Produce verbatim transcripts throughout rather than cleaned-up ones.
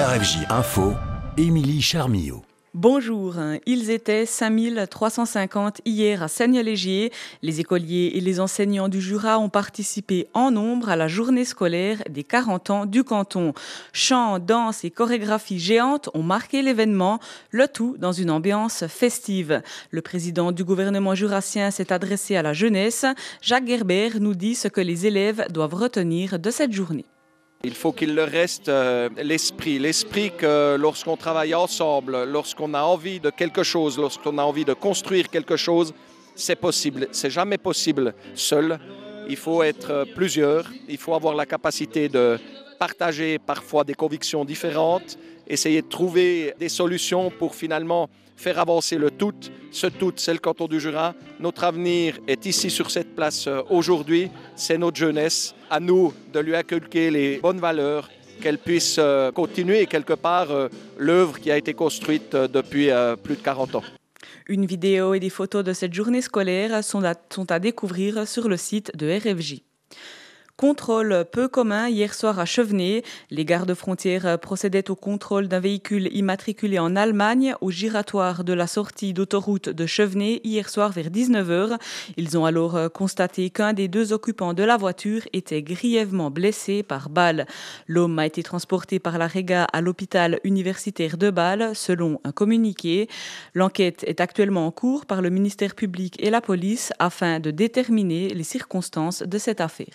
R F J Info, Émilie Charmillau. Bonjour, ils étaient cinq mille trois cent cinquante hier à Seigne-Légier. Les écoliers et les enseignants du Jura ont participé en nombre à la journée scolaire des quarante ans du canton. Chants, danses et chorégraphies géantes ont marqué l'événement, le tout dans une ambiance festive. Le président du gouvernement jurassien s'est adressé à la jeunesse. Jacques Gerber nous dit ce que les élèves doivent retenir de cette journée. Il faut qu'il leur reste euh, l'esprit, l'esprit que lorsqu'on travaille ensemble, lorsqu'on a envie de quelque chose, lorsqu'on a envie de construire quelque chose, c'est possible. C'est jamais possible seul. Il faut être plusieurs, il faut avoir la capacité de partager parfois des convictions différentes, essayer de trouver des solutions pour finalement faire avancer le tout. Ce tout, c'est le canton du Jura. Notre avenir est ici sur cette place aujourd'hui. C'est notre jeunesse. À nous de lui inculquer les bonnes valeurs, qu'elle puisse continuer quelque part l'œuvre qui a été construite depuis plus de quarante ans. Une vidéo et des photos de cette journée scolaire sont à, sont à découvrir sur le site de R F J. Contrôle peu commun hier soir à Chevenay. Les gardes-frontières procédaient au contrôle d'un véhicule immatriculé en Allemagne au giratoire de la sortie d'autoroute de Chevenay hier soir vers dix-neuf heures. Ils ont alors constaté qu'un des deux occupants de la voiture était grièvement blessé par balle. L'homme a été transporté par la Réga à l'hôpital universitaire de Bâle, selon un communiqué. L'enquête est actuellement en cours par le ministère public et la police afin de déterminer les circonstances de cette affaire.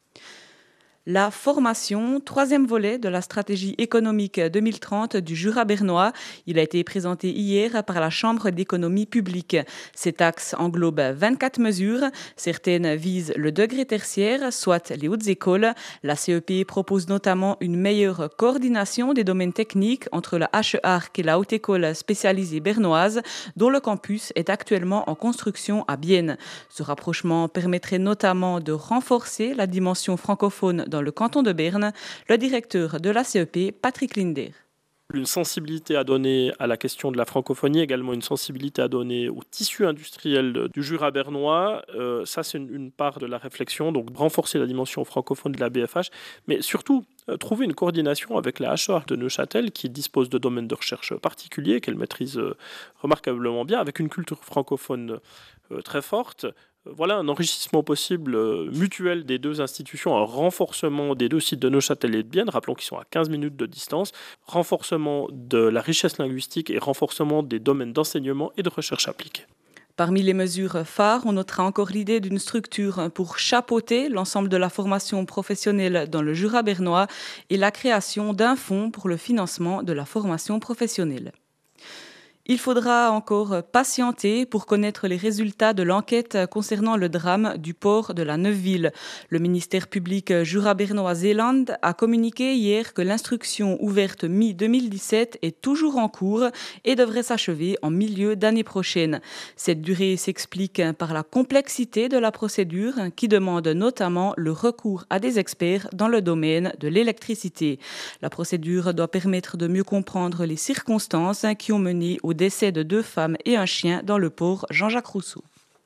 La formation, troisième volet de la stratégie économique deux mille trente du Jura bernois. Il a été présenté hier par la Chambre d'économie publique. Cet axe englobe vingt-quatre mesures. Certaines visent le degré tertiaire, soit les hautes écoles. La C E P propose notamment une meilleure coordination des domaines techniques entre la H E A R C et la Haute École spécialisée bernoise, dont le campus est actuellement en construction à Bienne. Ce rapprochement permettrait notamment de renforcer la dimension francophone dans le canton de Berne. Le directeur de la C E P, Patrick Linder. Une sensibilité à donner à la question de la francophonie, également une sensibilité à donner au tissu industriel du Jura bernois. Euh, ça, c'est une, une part de la réflexion, donc renforcer la dimension francophone de la B F H, mais surtout euh, trouver une coordination avec la H E A R C de Neuchâtel, qui dispose de domaines de recherche particuliers, qu'elle maîtrise euh, remarquablement bien, avec une culture francophone euh, très forte. Voilà un enrichissement possible euh, mutuel des deux institutions, un renforcement des deux sites de Neuchâtel et de Bienne, rappelons qu'ils sont à quinze minutes de distance, renforcement de la richesse linguistique et renforcement des domaines d'enseignement et de recherche appliquée. Parmi les mesures phares, on notera encore l'idée d'une structure pour chapeauter l'ensemble de la formation professionnelle dans le Jura bernois et la création d'un fonds pour le financement de la formation professionnelle. Il faudra encore patienter pour connaître les résultats de l'enquête concernant le drame du port de la Neuveville. Le ministère public Jura-Bernois-Zélande a communiqué hier que l'instruction ouverte mi deux mille dix-sept est toujours en cours et devrait s'achever en milieu d'année prochaine. Cette durée s'explique par la complexité de la procédure qui demande notamment le recours à des experts dans le domaine de l'électricité. La procédure doit permettre de mieux comprendre les circonstances qui ont mené au décès de deux femmes et un chien dans le port Jean-Jacques Rousseau.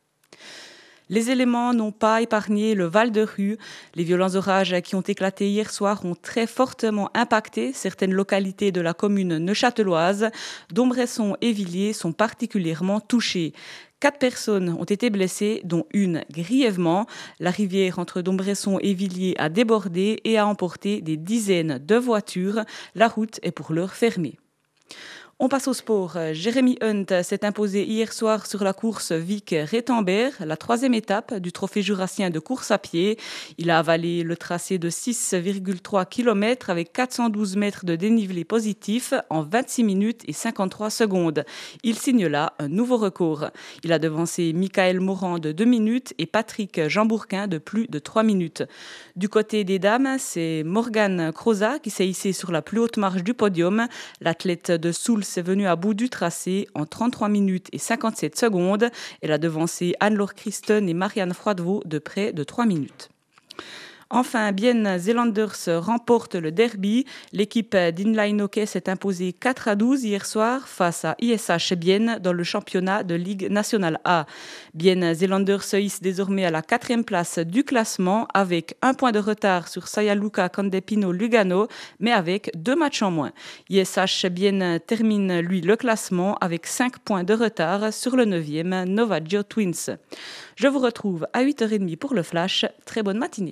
Les éléments n'ont pas épargné le Val de Rue. Les violents orages qui ont éclaté hier soir ont très fortement impacté certaines localités de la commune neuchâteloise. Dombresson et Villiers sont particulièrement touchés. Quatre personnes ont été blessées, dont une grièvement. La rivière entre Dombresson et Villiers a débordé et a emporté des dizaines de voitures. La route est pour l'heure fermée. On passe au sport. Jérémy Hunt s'est imposé hier soir sur la course Vic-Rétambert, la troisième étape du trophée jurassien de course à pied. Il a avalé le tracé de six virgule trois kilomètres avec quatre cent douze mètres de dénivelé positif en vingt-six minutes et cinquante-trois secondes. Il signe là un nouveau record. Il a devancé Michael Morand de deux minutes et Patrick Jean-Bourquin de plus de trois minutes. Du côté des dames, c'est Morgane Croza qui s'est hissée sur la plus haute marche du podium. L'athlète de Souls est venue à bout du tracé en trente-trois minutes et cinquante-sept secondes. Elle a devancé Anne-Laure Christen et Marianne Froidevaux de près de trois minutes. Enfin, Bien Zeelanders remporte le derby. L'équipe d'Inline Hockey s'est imposée quatre à douze hier soir face à I S H Bien dans le championnat de Ligue nationale A. Bien Zeelanders se hisse désormais à la quatrième place du classement avec un point de retard sur Sayaluka Candepino Lugano, mais avec deux matchs en moins. I S H Bien termine, lui, le classement avec cinq points de retard sur le neuvième Novaggio Twins. Je vous retrouve à huit heures trente pour le Flash. Très bonne matinée.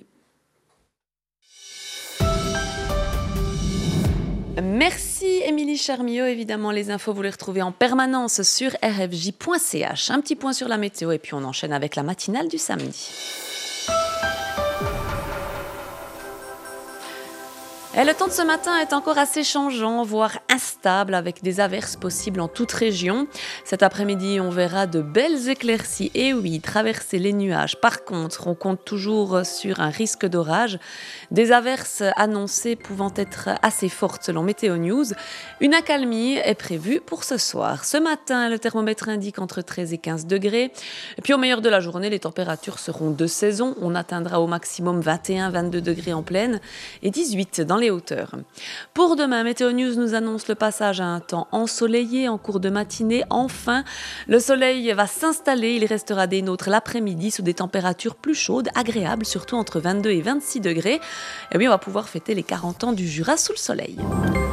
Merci Émilie Charmillot. Évidemment, les infos, vous les retrouvez en permanence sur r f j point c h. Un petit point sur la météo et puis on enchaîne avec la matinale du samedi. Et le temps de ce matin est encore assez changeant, voire instable, avec des averses possibles en toute région. Cet après-midi, on verra de belles éclaircies. Et oui, traverser les nuages. Par contre, on compte toujours sur un risque d'orage. Des averses annoncées pouvant être assez fortes selon Météo News. Une accalmie est prévue pour ce soir. Ce matin, le thermomètre indique entre treize et quinze degrés. Et puis au meilleur de la journée, les températures seront de saison. On atteindra au maximum vingt et un à vingt-deux degrés en plaine et dix-huit dans les hauteurs. Pour demain, Météo News nous annonce le passage à un temps ensoleillé en cours de matinée. Enfin, le soleil va s'installer. Il restera des nôtres l'après-midi sous des températures plus chaudes, agréables, surtout entre vingt-deux et vingt-six degrés. Et bien, on va pouvoir fêter les quarante ans du Jura sous le soleil.